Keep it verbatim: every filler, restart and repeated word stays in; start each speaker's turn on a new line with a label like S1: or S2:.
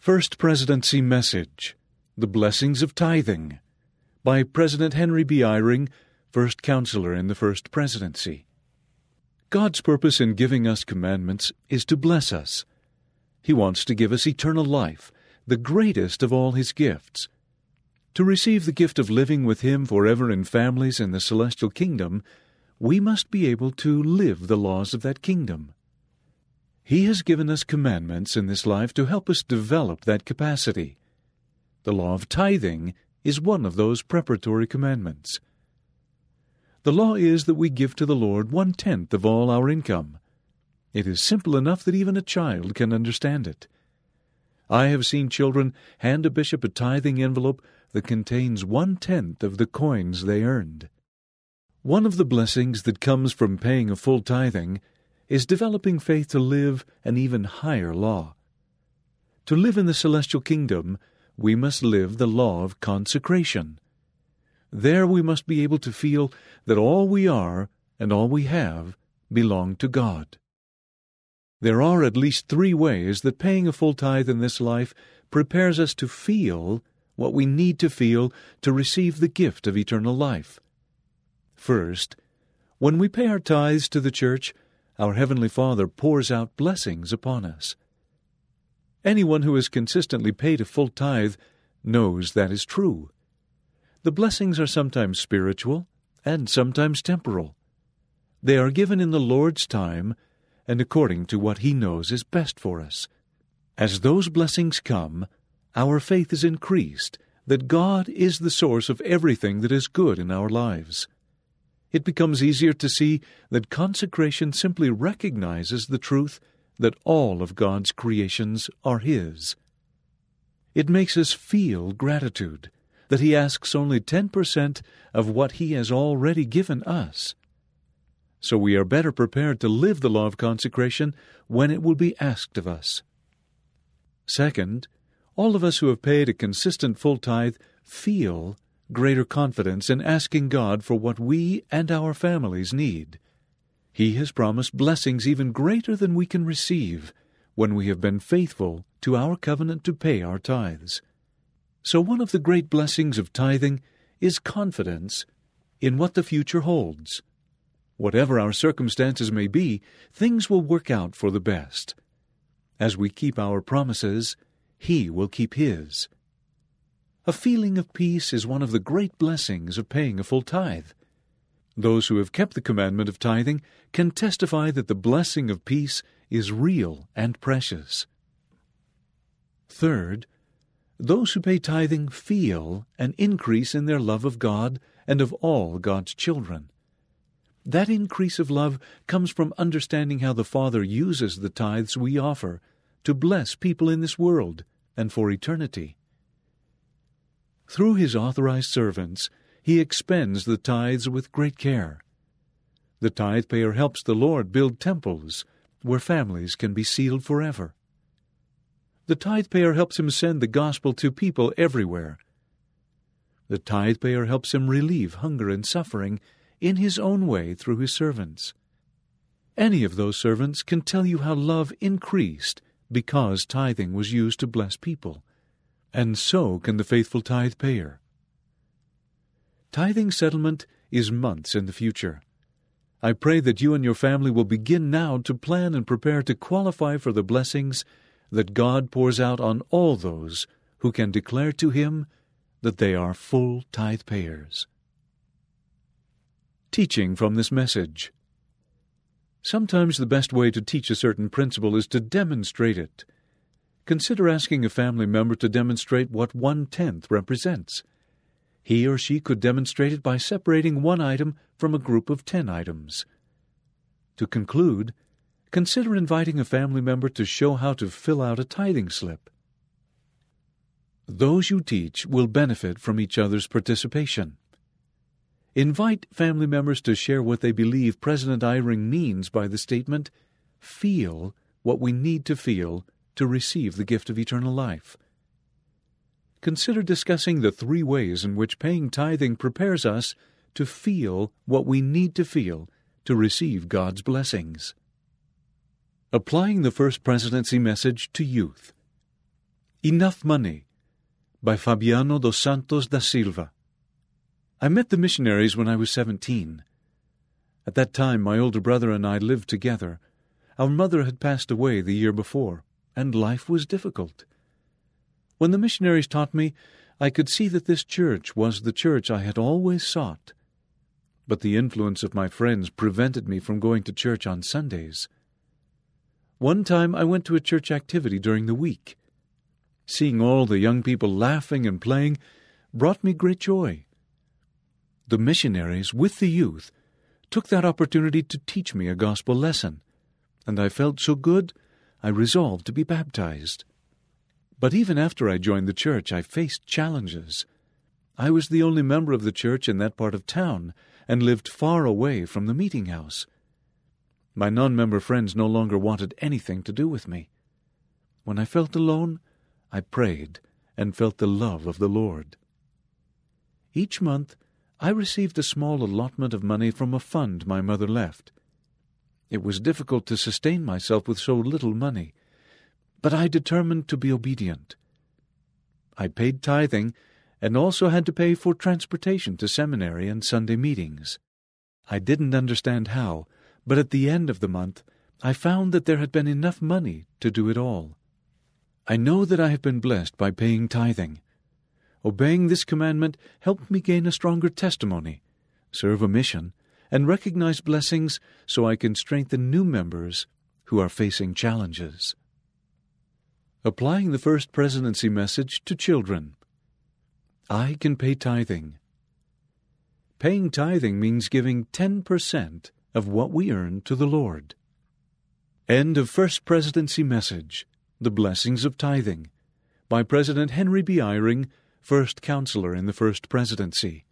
S1: First Presidency Message, The Blessings of Tithing, by President Henry B. Eyring, First Counselor in the First Presidency. God's purpose in giving us commandments is to bless us. He wants to give us eternal life, the greatest of all His gifts. To receive the gift of living with Him forever in families in the celestial kingdom, we must be able to live the laws of that kingdom. He has given us commandments in this life to help us develop that capacity. The law of tithing is one of those preparatory commandments. The law is that we give to the Lord one-tenth of all our income. It is simple enough that even a child can understand it. I have seen children hand a bishop a tithing envelope that contains one-tenth of the coins they earned. One of the blessings that comes from paying a full tithing is developing faith to live an even higher law. To live in the celestial kingdom, we must live the law of consecration. There we must be able to feel that all we are and all we have belong to God. There are at least three ways that paying a full tithe in this life prepares us to feel what we need to feel to receive the gift of eternal life. First, when we pay our tithes to the church, our Heavenly Father pours out blessings upon us. Anyone who has consistently paid a full tithe knows that is true. The blessings are sometimes spiritual and sometimes temporal. They are given in the Lord's time and according to what He knows is best for us. As those blessings come, our faith is increased that God is the source of everything that is good in our lives. It becomes easier to see that consecration simply recognizes the truth that all of God's creations are His. It makes us feel gratitude that He asks only ten percent of what He has already given us. So we are better prepared to live the law of consecration when it will be asked of us. Second, all of us who have paid a consistent full tithe feel greater confidence in asking God for what we and our families need. He has promised blessings even greater than we can receive when we have been faithful to our covenant to pay our tithes. So one of the great blessings of tithing is confidence in what the future holds. Whatever our circumstances may be, things will work out for the best. As we keep our promises, He will keep His. A feeling of peace is one of the great blessings of paying a full tithe. Those who have kept the commandment of tithing can testify that the blessing of peace is real and precious. Third, those who pay tithing feel an increase in their love of God and of all God's children. That increase of love comes from understanding how the Father uses the tithes we offer to bless people in this world and for eternity. Through His authorized servants, He expends the tithes with great care. The tithe payer helps the Lord build temples where families can be sealed forever. The tithe payer helps Him send the gospel to people everywhere. The tithe payer helps Him relieve hunger and suffering in His own way through His servants. Any of those servants can tell you how love increased because tithing was used to bless people. And so can the faithful tithe payer. Tithing settlement is months in the future. I pray that you and your family will begin now to plan and prepare to qualify for the blessings that God pours out on all those who can declare to Him that they are full tithe payers. Teaching from this message. Sometimes the best way to teach a certain principle is to demonstrate it. Consider asking a family member to demonstrate what one-tenth represents. He or she could demonstrate it by separating one item from a group of ten items. To conclude, consider inviting a family member to show how to fill out a tithing slip. Those you teach will benefit from each other's participation. Invite family members to share what they believe President Eyring means by the statement, "Feel what we need to feel to receive the gift of eternal life." Consider discussing the three ways in which paying tithing prepares us to feel what we need to feel to receive God's blessings. Applying the First Presidency message to youth. Enough Money by Fabiano dos Santos da Silva. I met the missionaries when I was seventeen. At that time my older brother and I lived together. Our mother had passed away the year before, and life was difficult. When the missionaries taught me, I could see that this church was the church I had always sought. But the influence of my friends prevented me from going to church on Sundays. One time I went to a church activity during the week. Seeing all the young people laughing and playing brought me great joy. The missionaries, with the youth, took that opportunity to teach me a gospel lesson, and I felt so good I resolved to be baptized. But even after I joined the church, I faced challenges. I was the only member of the church in that part of town and lived far away from the meeting house. My non-member friends no longer wanted anything to do with me. When I felt alone, I prayed and felt the love of the Lord. Each month, I received a small allotment of money from a fund my mother left. It was difficult to sustain myself with so little money, but I determined to be obedient. I paid tithing and also had to pay for transportation to seminary and Sunday meetings. I didn't understand how, but at the end of the month, I found that there had been enough money to do it all. I know that I have been blessed by paying tithing. Obeying this commandment helped me gain a stronger testimony, serve a mission, and recognize blessings so I can strengthen new members who are facing challenges. Applying the First Presidency message to children. I can pay tithing. Paying tithing means giving ten percent of what we earn to the Lord. End of First Presidency message, The Blessings of Tithing, by President Henry B. Eyring, First Counselor in the First Presidency.